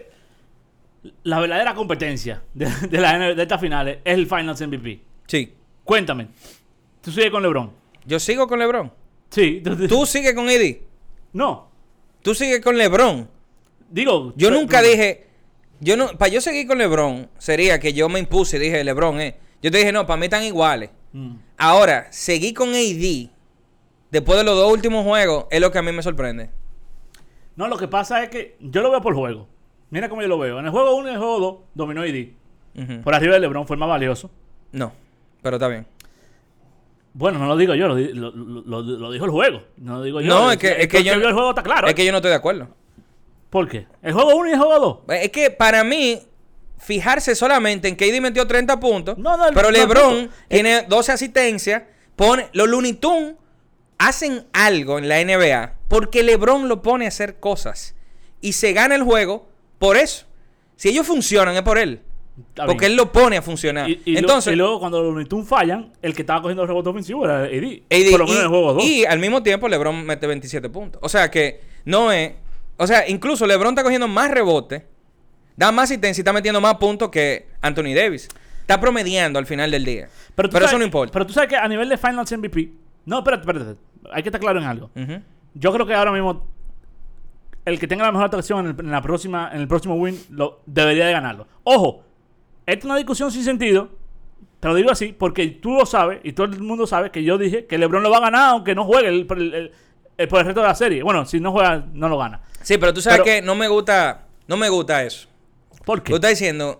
la verdadera competencia de estas finales es el Finals MVP. Sí. Cuéntame, ¿tú sigues con LeBron? Yo sigo con LeBron. Sí. ¿Tú sigues con AD? No. ¿Tú sigues con LeBron? Digo... Yo nunca dije... Para yo seguir con LeBron, sería que yo me impuse y dije, LeBron, Yo te dije, no, para mí están iguales. Ahora, seguir con AD, después de los 2 últimos juegos, es lo que a mí me sorprende. No, lo que pasa es que yo lo veo por juego. Mira cómo yo lo veo. En el juego 1 y en el juego 2, dominó AD. Por arriba de LeBron fue el más valioso. No, pero está bien. Bueno, no lo digo yo, lo dijo el juego. No lo digo yo. No, es que yo... el juego está claro. Es que yo no estoy de acuerdo. ¿Por qué? ¿El juego 1 y el juego 2? Es que para mí, fijarse solamente en que AD metió 30 puntos, pero no, LeBron tiene 12 asistencias, los Looney Tunes hacen algo en la NBA porque LeBron lo pone a hacer cosas y se gana el juego por eso. Si ellos funcionan es por él. Porque él lo pone a funcionar. Entonces, y luego cuando los Looney Tunes fallan, el que estaba cogiendo el rebote ofensivo era AD. Por lo menos en el juego 2. Y al mismo tiempo LeBron mete 27 puntos. O sea que no es... O sea, incluso LeBron está cogiendo más rebotes, da más asistencia y está metiendo más puntos que Anthony Davis. Está promediando al final del día. Pero eso no importa. Pero tú sabes que a nivel de Finals MVP... No, espérate. Hay que estar claro en algo. Yo creo que ahora mismo el que tenga la mejor actuación en el próximo win debería de ganarlo. Ojo, esta es una discusión sin sentido. Te lo digo así porque tú lo sabes y todo el mundo sabe que yo dije que LeBron lo va a ganar aunque no juegue por el resto de la serie. Bueno, si no juega, no lo gana. Sí, pero tú sabes que no me gusta eso. ¿Por qué? Tú estás diciendo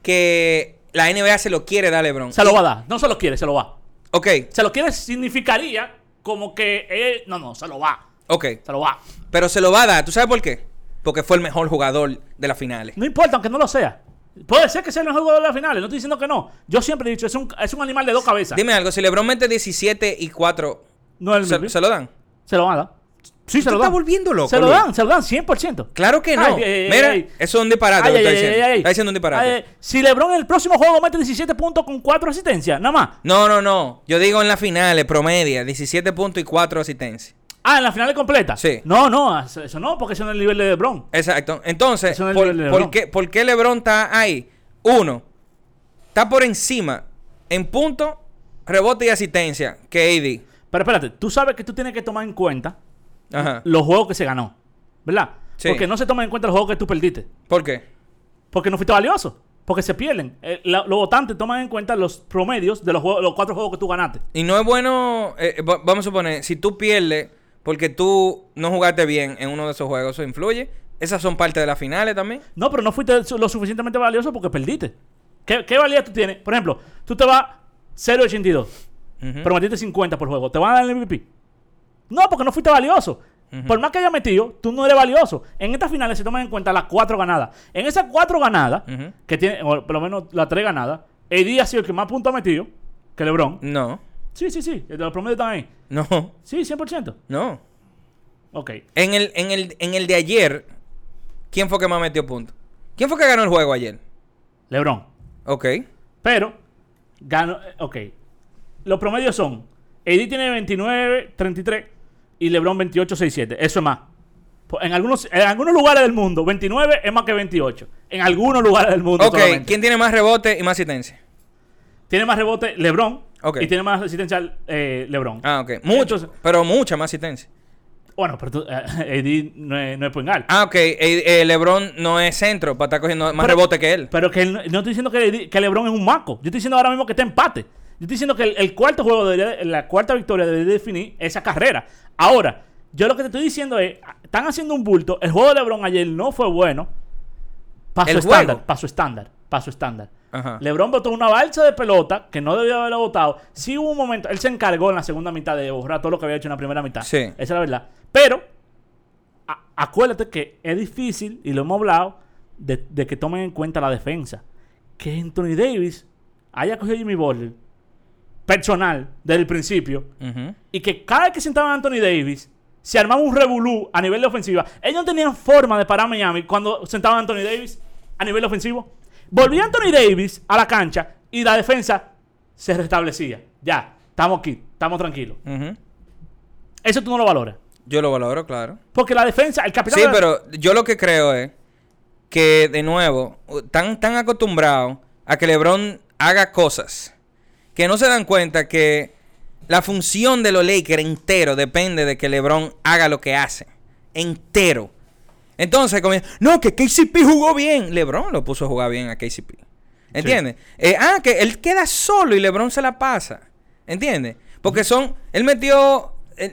que la NBA se lo quiere dar a LeBron. Se lo va a dar. No se lo quiere, se lo va. Ok. Se lo quiere significaría como que no, se lo va. Ok. Se lo va. Pero se lo va a dar. ¿Tú sabes por qué? Porque fue el mejor jugador de las finales. No importa, aunque no lo sea. Puede ser que sea el mejor jugador de las finales. No estoy diciendo que no. Yo siempre he dicho, es un animal de 2 cabezas. Dime algo. Si LeBron mete 17 y 4, no es el ¿se lo dan? Se lo van a dar. Sí, se lo dan. Estás volviendo loco. Se lo dan 100%. Claro que no. Mira, eso es un disparate. Está diciendo un disparate. Si LeBron en el próximo juego mete 17 puntos con 4 asistencias, nada más. No. Yo digo en las finales, promedia, 17 puntos y 4 asistencias. ¿En la final completa? Sí. No, eso no, porque eso no es el nivel de LeBron. Exacto. Entonces, no es ¿por qué LeBron está ahí? Uno, está por encima en puntos, rebote y asistencia que AD. Pero espérate, tú sabes que tú tienes que tomar en cuenta los juegos que se ganó, ¿verdad? Sí. Porque no se toman en cuenta los juegos que tú perdiste. ¿Por qué? Porque no fuiste valioso. Porque se pierden. Los votantes toman en cuenta los promedios de los 4 juegos que tú ganaste. Y no es bueno, vamos a suponer, si tú pierdes porque tú no jugaste bien en uno de esos juegos, ¿eso influye? ¿Esas son parte de las finales también? No, pero no fuiste lo suficientemente valioso porque perdiste. ¿Qué valía tú tienes? Por ejemplo, tú te vas 0.82, pero metiste 50 por juego. ¿Te van a dar el MVP? No, porque no fuiste valioso. Por más que hayas metido, tú no eres valioso. En estas finales se toman en cuenta las 4 ganadas. En esas 4 ganadas, que tiene, o por lo menos las 3 ganadas, AD ha sido el que más puntos ha metido que LeBron. No. Sí. Los promedios están ahí. No. Sí, 100%. No. Ok. En el de ayer, ¿quién fue que más metió puntos? ¿Quién fue que ganó el juego ayer? LeBron. Ok. Pero, ganó... Ok. Los promedios son... AD tiene 29, 33 y LeBron 28, 67. Eso es más. En algunos lugares del mundo, 29 es más que 28. En algunos lugares del mundo. Ok. Solamente. ¿Quién tiene más rebote y más asistencia? Tiene más rebote LeBron. Okay. Y tiene más asistencia LeBron. Ok. Mucho, pero mucha más asistencia. Bueno, pero AD no es point guard. Ok. LeBron no es centro para estar cogiendo más rebote que él. Pero que no estoy diciendo que LeBron es un maco. Yo estoy diciendo ahora mismo que está empate. Yo estoy diciendo que el cuarto juego, la cuarta victoria debería definir esa carrera. Ahora, yo lo que te estoy diciendo es, están haciendo un bulto. El juego de LeBron ayer no fue bueno. Para su estándar. Ajá. LeBron botó una balsa de pelota que no debía haberlo botado. Sí hubo un momento, él se encargó en la segunda mitad de borrar todo lo que había hecho en la primera mitad. Sí. Esa es la verdad. Pero, acuérdate que es difícil, y lo hemos hablado, de que tomen en cuenta la defensa. Que Anthony Davis haya cogido a Jimmy Butler personal desde el principio, y que cada vez que sentaban a Anthony Davis se armaba un revolú a nivel de ofensiva. Ellos no tenían forma de parar a Miami cuando sentaban a Anthony Davis a nivel ofensivo. Volvía Anthony Davis a la cancha y la defensa se restablecía. Ya, estamos aquí. estamos tranquilos. Ujú. Eso tú no lo valoras. Yo lo valoro, claro. Porque la defensa, el capitán... Sí, pero yo lo que creo es que, de nuevo, tan acostumbrados a que LeBron haga cosas que no se dan cuenta que la función de los Lakers entero depende de que LeBron haga lo que hace. Entero. Entonces, no, que KCP jugó bien. LeBron lo puso a jugar bien a KCP. ¿Entiendes? Sí. Que él queda solo y LeBron se la pasa. ¿Entiendes? Porque él metió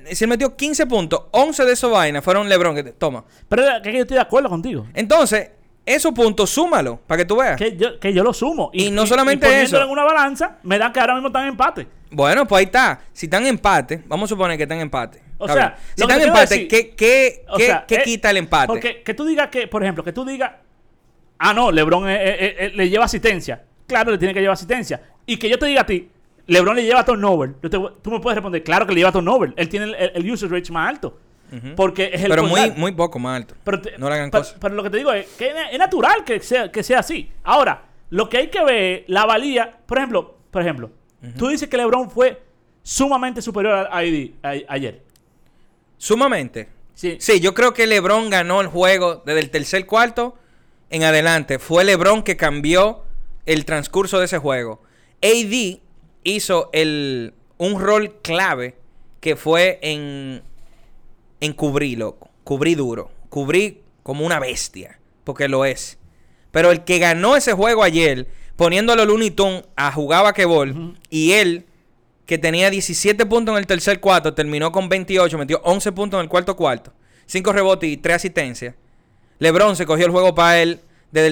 15 puntos, 11 de esos vainas fueron LeBron que toma. Pero es que yo estoy de acuerdo contigo. Entonces, esos puntos súmalo para que tú veas. Que yo lo sumo. Y no solamente eso. En una balanza, me da que ahora mismo están en empate. Bueno, pues ahí está. Si están en empate, vamos a suponer que están en empate. O sea, si están en empate, ¿qué quita el empate? Porque que tú digas que, por ejemplo, que tú digas, no, LeBron le lleva asistencia. Claro, le tiene que llevar asistencia. Y que yo te diga a ti, LeBron le lleva turnover. Tú me puedes responder, claro que le lleva turnover. Él tiene el usage rate más alto. Uh-huh. Porque es el pero muy poco más alto. No le hagan cosas. Pero lo que te digo es que es natural que sea así. Ahora, lo que hay que ver, la valía, por ejemplo, uh-huh. Tú dices que LeBron fue sumamente superior a AD ayer. ¿Sumamente? Sí. Sí, yo creo que LeBron ganó el juego desde el tercer cuarto en adelante. Fue LeBron que cambió el transcurso de ese juego. AD hizo un rol clave que fue en cubrir, loco. Cubrí duro. Cubrí como una bestia. Porque lo es. Pero el que ganó ese juego ayer, poniéndolo Looney Tunes a jugar basquetbol, uh-huh. Y él, que tenía 17 puntos en el tercer cuarto, terminó con 28, metió 11 puntos en el cuarto, 5 rebotes y 3 asistencias. LeBron se cogió el juego para él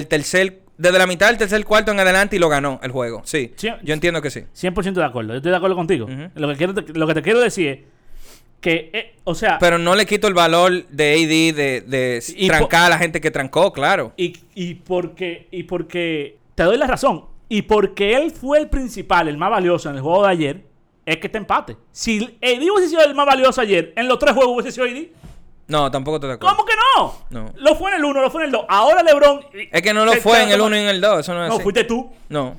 desde la mitad del tercer cuarto en adelante y lo ganó el juego. Sí, yo entiendo que sí. 100% de acuerdo. Yo estoy de acuerdo contigo. Uh-huh. Lo que te quiero decir es que, o sea... Pero no le quito el valor de AD de trancar a la gente que trancó, claro. Y porque te doy la razón. Y porque él fue el principal, el más valioso en el juego de ayer, es que te empate. Si AD hubiese sido el más valioso ayer, en los 3 juegos hubiese sido AD. No, tampoco te acuerdo. ¿Cómo que no? Lo fue en el 1, lo fue en el 2. Ahora LeBron... Es que no lo fue en el 1 y en el 2. Eso no es así. No, fuiste tú. No.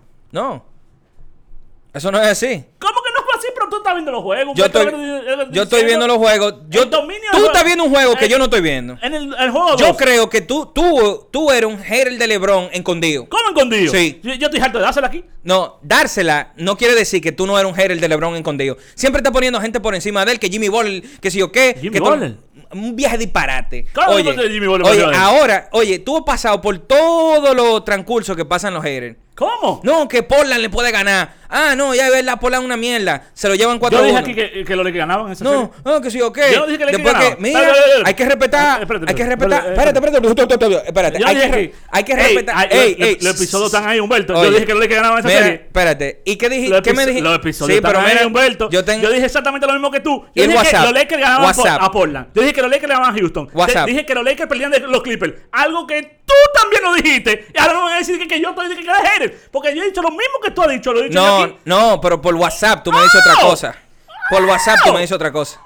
Eso no es así. ¿Cómo que no fue así? Pero tú estás viendo los juegos. Yo estoy viendo los juegos. Tú estás viendo un juego que yo no estoy viendo. En el juego 2. Yo creo que tú eres un hater de LeBron escondido. ¿Cómo escondido? Sí. Yo estoy harto de dársela aquí. No, dársela no quiere decir que tú no eres un hater de LeBron escondido. Siempre está poniendo gente por encima de él, que Jimmy Butler, que si o qué. Jimmy Butler. Un viaje disparate. Oye, tú has pasado por todos los transcursos que pasan los haters. ¿Cómo? No, que Portland le puede ganar. No, ya ves la Portland una mierda. Se lo llevan 4-1. Yo dije aquí que los Lakers ganaban esa serie. No, que sí, ok. Yo no dije que Lakers ganaban. Mira, hay que respetar. Espérate. Hay que respetar. Los episodios están ahí, Humberto. Yo dije que los Lakers ganaban esa serie. Espérate. ¿Y qué dijiste? ¿Qué me dijiste? Los episodios están ahí, Humberto. Yo dije exactamente lo mismo que tú. Yo dije que los Lakers ganaban a Portland. Yo dije que los Lakers ganaban a Houston. Dije que los Lakers perdían de los Clippers. Algo que tú también lo dijiste. Y ahora no me vas a decir que yo estoy diciendo que eres hater. Porque yo he dicho lo mismo que tú has dicho. Lo he dicho aquí. No, pero por WhatsApp tú me dices otra cosa. Por WhatsApp tú me dices otra cosa.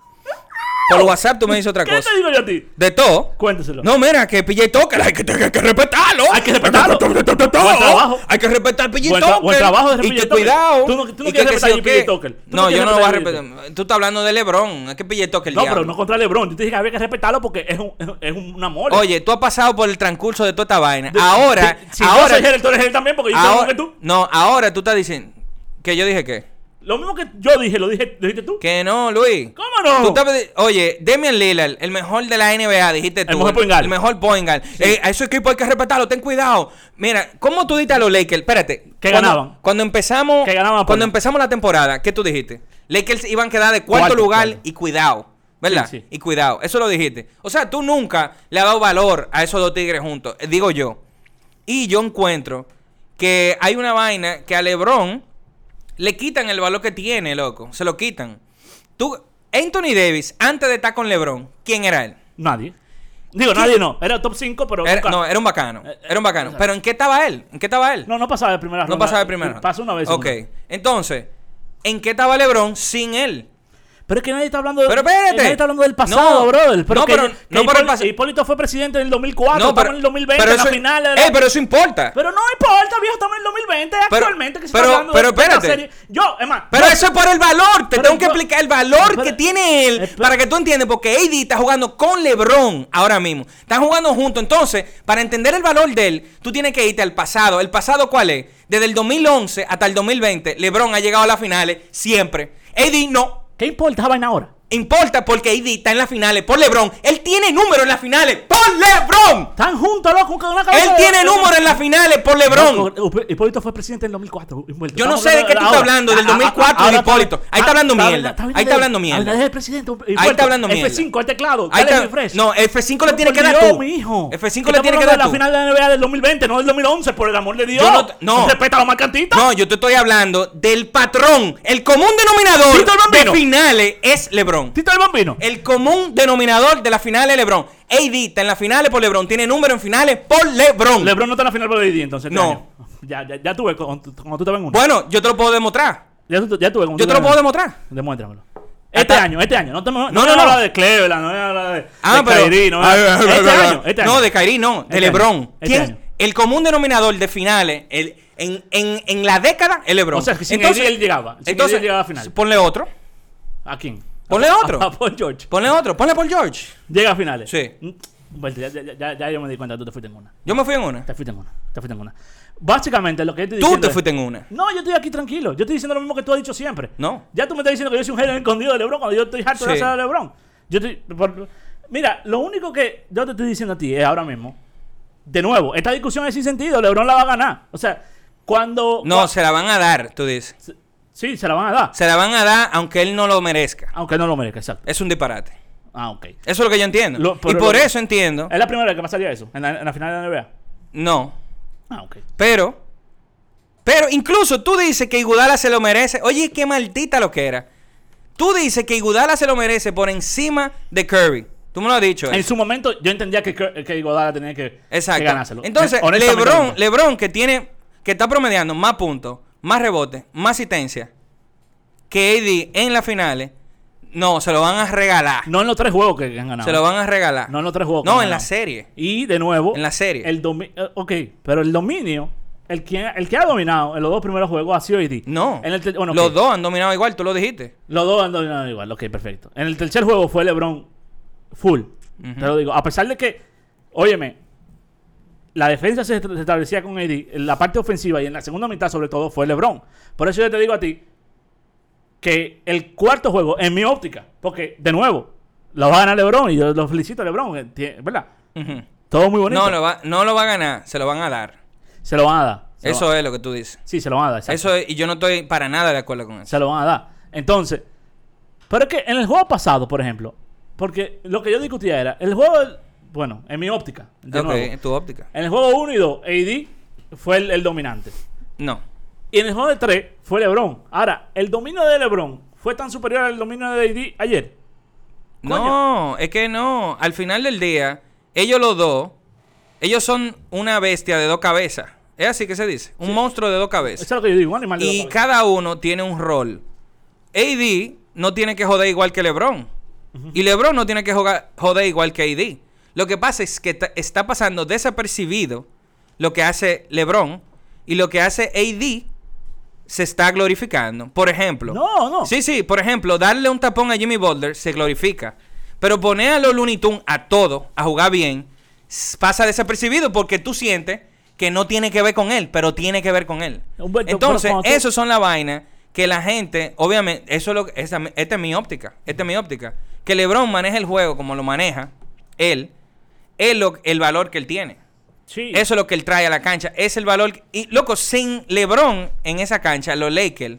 ¿Qué te digo yo a ti? De todo. Cuénteselo. No, mira, que PJ Tucker hay que respetarlo. Hay que respetarlo. Buen trabajo. Hay que respetar PJ Tucker. Buen trabajo de PJ Tucker. Cuidado. Tú no quieres respetar a PJ Tucker. No, yo no lo voy a respetar. Tú estás hablando de LeBron. Es que PJ Tucker. No, pero no contra LeBron. Yo te dije que había que respetarlo porque es una mole. Oye, tú has pasado por el transcurso de toda esta vaina. Ahora. Si yo soy hater, tú eres hater también porque yo soy lo mismo que tú. No, ahora tú estás diciendo. ¿Que yo dije qué? Lo mismo que yo dije, lo dijiste tú. Que no, Luis. ¿Cómo no? Oye, Damian Lillard, el mejor de la NBA, dijiste tú. El mejor point guard. Sí. A esos equipos hay que respetarlo, ten cuidado. Mira, ¿cómo tú dijiste a los Lakers? Espérate. ¿Qué ganaban? Cuando empezamos la temporada, ¿qué tú dijiste? Lakers iban a quedar de cuarto lugar y cuidado. ¿Verdad? Sí. Y cuidado. Eso lo dijiste. O sea, tú nunca le has dado valor a esos dos tigres juntos. Digo yo. Y yo encuentro que hay una vaina que a LeBron le quitan el valor que tiene, loco. Se lo quitan. Anthony Davis, antes de estar con LeBron, ¿quién era él? Nadie. Nadie no. Era top 5, pero... era un bacano. Pero ¿en qué estaba él? No pasaba de primera ronda. No pasaba de primera ronda. Pasó una vez. Ok. Entonces, ¿en qué estaba LeBron sin él? Pero es que nadie está hablando, Pero espérate. nadie está hablando del pasado, No, brother. Pero no, que, pero- que no, pero el pas- Hipólito fue presidente en el 2004, No, estamos en el 2020, pero en la eso, final. De la... pero eso importa. Pero no importa, viejo, estamos en el 2020 actualmente. Que se pero- está hablando pero de esta espérate. serie. Yo, es más, Pero yo- eso es por el valor. Te pero tengo que yo- explicar el valor pero- que tiene él para que tú entiendas. Porque AD está jugando con LeBron ahora mismo. Están jugando juntos. Entonces, para entender el valor de él, tú tienes que irte al pasado. ¿El pasado cuál es? Desde el 2011 hasta el 2020, LeBron ha llegado a las finales siempre. AD no. ¿qué importa esa vaina ahora? Importa porque AD está en las finales por LeBron. Él tiene número en las finales por LeBron. Están juntos, loco, con una cabeza Él tiene número en las finales por LeBron. Loco, Hipólito fue presidente en el 2004. Hipólito. Yo no Estamos sé de qué tú ahora. estás hablando, del 2004 de Hipólito. Ahí está hablando mierda. Ahí está hablando mierda. Ahí está presidente. Ahí está hablando mierda. F5, el teclado. Ahí Dale está- refresh. No, F5 le No, tiene que por dar Dios, tú. mijo. F5 le tiene que dar la tú. final de la NBA del 2020, no del 2011, por el amor de Dios. Yo no. Respeta a los mercantistas. No, yo te estoy hablando del patrón. El común denominador Tito el de Bambino. finales es LeBron. Tito el Bambino. El común denominador de las finales es LeBron. AD está en las finales por LeBron. Tiene número en finales por LeBron. LeBron no está en la final por el entonces. este No. año. Ya tuve cuando tú te ven uno. Bueno, yo te lo puedo demostrar. Ya tuve cuando Yo te lo puedo demostrar. Demuéstramelo. Hasta- Este año. No, No, no, no. hablar de Cleveland, no voy a hablar de Ah, pero. Kyrie, no voy a- este año. No, de Kyrie no, de Este LeBron. año. Este ¿Quién? año. El común denominador de finales en la década es LeBron. O sea, que sin AD él llegaba. Sin Entonces, AD él llegaba a final. ponle otro. ¿A quién? Ponle otro. A Paul George. Ponle otro. Ponle por George. Llega a finales. Sí. Bueno, ya yo me di cuenta, tú te fuiste en una. Yo me fui en una. Te fuiste en una. Básicamente, lo que yo estoy Tú diciendo. te fuiste en una. No, yo estoy aquí tranquilo. Yo estoy diciendo lo mismo que tú has dicho siempre. No. Ya tú me estás diciendo que yo soy un genio escondido de LeBron cuando yo estoy harto de Sí. hacer a LeBron. Mira, lo único que yo te estoy diciendo a ti es ahora mismo. De nuevo, esta discusión es sin sentido. LeBron la va a ganar. O sea, cuando. No, se la van a dar, tú dices. Sí, se la van a dar. Se la van a dar aunque él no lo merezca. Aunque no lo merezca, exacto. Es un disparate. Ah, ok. Eso es lo que yo entiendo. Lo- Y pero por lo- eso entiendo. Es la primera vez que pasaría eso. En la final de la NBA. No. Ah, ok. Pero incluso tú dices que Iguodala se lo merece. Oye, qué maldita lo que era. Tú dices que Iguodala se lo merece por encima de Curry. Tú me lo has dicho. En su momento yo entendía que Iguodala tenía que ganárselo. Entonces, Honestamente, LeBron que está promediando más puntos, más rebotes, más asistencia que AD en las finales, no, se lo van a regalar. no en los 3 juegos que han ganado. Se lo van a regalar. No en los 3 juegos. que No, han en la ganado. serie. Y de nuevo. En la serie. Ok, pero el dominio, el que ha dominado en los 2 primeros juegos ha sido AD. No. En el bueno, Los ok. dos han dominado igual, tú lo dijiste. Los 2 han dominado igual. Ok, perfecto. En el tercer juego fue LeBron full. Te lo digo. A pesar de que, óyeme, la defensa se establecía con AD, en la parte ofensiva y en la segunda mitad sobre todo fue LeBron. Por eso yo te digo a ti que el cuarto juego, en mi óptica, porque de nuevo, lo va a ganar LeBron y yo lo felicito a LeBron, ¿verdad? Ujú. Todo muy bonito. No lo va a ganar, se lo van a dar. Se lo van a dar. Eso es lo que tú dices. Sí, se lo van a dar. exacto. Eso es, y yo no estoy para nada de acuerdo con eso. Se lo van a dar. Entonces, pero es que en el juego pasado, por ejemplo, porque lo que yo discutía era, el juego, bueno, en mi óptica, de Ok, nuevo, en tu óptica. en el juego 1 y 2, AD fue el dominante. No. Y en el juego de 3 fue LeBron. Ahora, el dominio de LeBron fue tan superior al dominio de AD ayer. No, es que no. Al final del día, ellos los dos, ellos son una bestia de 2 cabezas. Es así que se dice. Un monstruo de 2 cabezas. Eso es lo que yo digo, un animal de Y dos cabezas. cada uno tiene un rol. AD no tiene que joder igual que LeBron. Y LeBron no tiene que joder igual que AD. Lo que pasa es que está pasando desapercibido lo que hace LeBron y lo que hace AD se está glorificando. Por ejemplo. No. Sí, por ejemplo, darle un tapón a Jimmy Butler se glorifica. Pero poner a los Looney Tunes a todo, a jugar bien, pasa desapercibido porque tú sientes que no tiene que ver con él, pero tiene que ver con él. Humberto, Entonces, pero cuando tú- eso son las vainas que la gente, obviamente, esta es mi óptica. Esta es mi óptica. Que LeBron maneja el juego como lo maneja él, es el valor que él tiene. Sí. Eso es lo que él trae a la cancha. Es el valor. Y, loco, sin LeBron en esa cancha, los Lakers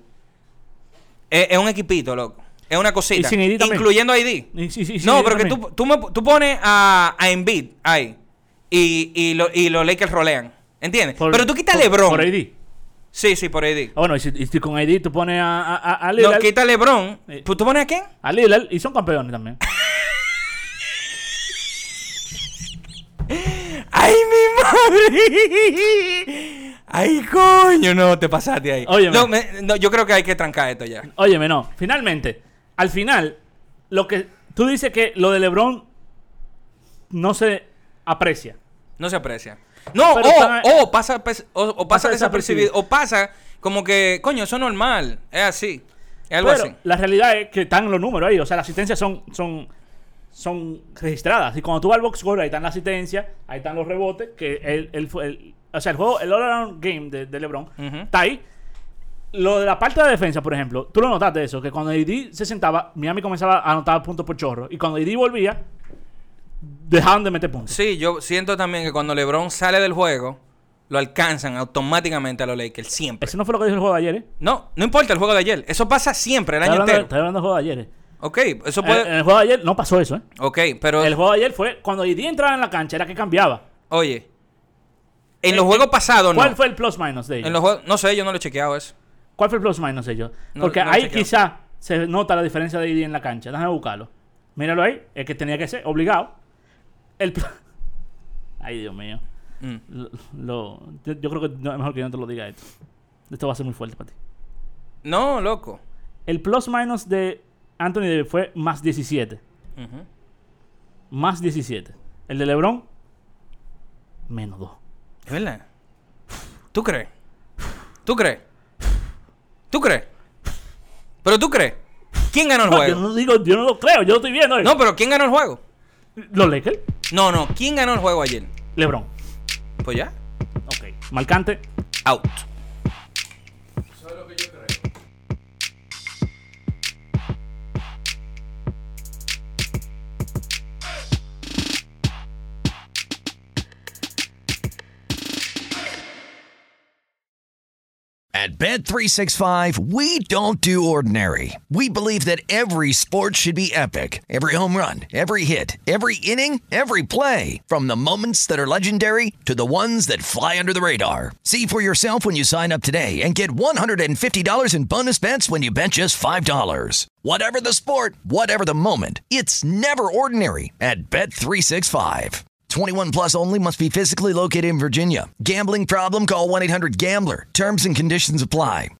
es un equipito, loco. Es una cosita. Y sin AD también. Incluyendo a AD. Sí, No, yo pero que también. tú pones a Embiid ahí. Y los Lakers rolean. ¿Entiendes? Por- pero tú quitas a por- LeBron. Por AD. Sí, por AD. Ah, bueno, y si con AD tú pones a No, Lillard. quita a LeBron. ¿Tú pones a quién? A Lillard, y son campeones también. ¡Ay, mi madre! ¡Ay, coño! No, te pasaste ahí. Óyeme. No, yo creo que hay que trancar esto ya. Óyeme, no. Finalmente, al final, lo que tú dices que lo de LeBron no se aprecia. No se aprecia. No, pasa desapercibido. O pasa como que, coño, eso es normal. Es así. Es algo pero así. la realidad es que están los números ahí. O sea, las asistencias son registradas. Y cuando tú vas al box score, ahí están las asistencias, ahí están los rebotes. Que o sea, el juego, el all-around game de LeBron está ahí. Lo de la parte de la defensa, por ejemplo, tú lo notaste eso, que cuando AD se sentaba, Miami comenzaba a anotar puntos por chorro. Y cuando AD volvía, dejaban de meter puntos. Sí, yo siento también que cuando LeBron sale del juego, lo alcanzan automáticamente a los Lakers, siempre. Eso no fue lo que dijo el juego de ayer, ¿eh? No importa el juego de ayer. Eso pasa siempre, el año entero. Estoy hablando del juego de ayer, ¿eh? Ok, eso puede... En el juego de ayer no pasó eso, ¿eh? Ok, pero... El juego de ayer fue cuando AD entraba en la cancha, era que cambiaba. Oye, en los juegos pasados, ¿Cuál fue el plus minus de ellos? En los juegos... No sé, yo no lo he chequeado eso. ¿Cuál fue el plus minus de ellos? Porque ahí quizá se nota la diferencia de AD en la cancha. Déjame buscarlo. Míralo ahí, el que tenía que ser, obligado. Ay, Dios mío. Yo creo que es mejor que yo no te lo diga esto. Esto va a ser muy fuerte para ti. No, loco. El plus minus de Anthony Davis fue más 17. Más 17. El de LeBron, menos 2. ¿Es verdad? ¿Tú crees? ¿Tú crees? ¿Tú crees? ¿Pero tú crees? ¿Quién ganó el juego? Yo no lo creo, yo lo estoy viendo. No, pero ¿quién ganó el juego? ¿Los Lakers? No. ¿Quién ganó el juego ayer? LeBron. Pues ya. Ok. Marcante. Out. Eso es lo que yo creo. At Bet365, we don't do ordinary. We believe that every sport should be epic. Every home run, every hit, every inning, every play. From the moments that are legendary to the ones that fly under the radar. See for yourself when you sign up today and get $150 in bonus bets when you bet just $5. Whatever the sport, whatever the moment, it's never ordinary at Bet365. 21 plus only. Must be physically located in Virginia. Gambling problem? Call 1-800-GAMBLER. Terms and conditions apply.